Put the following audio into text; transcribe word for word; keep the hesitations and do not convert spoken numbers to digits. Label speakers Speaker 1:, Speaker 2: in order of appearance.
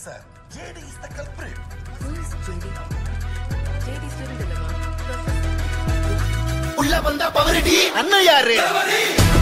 Speaker 1: இருக்கு sir. JD is the culprit.
Speaker 2: Who is JD? JD student இல்லமா?
Speaker 1: உள்ள வந்தா பவர்டி. அண்ணன் யாரு?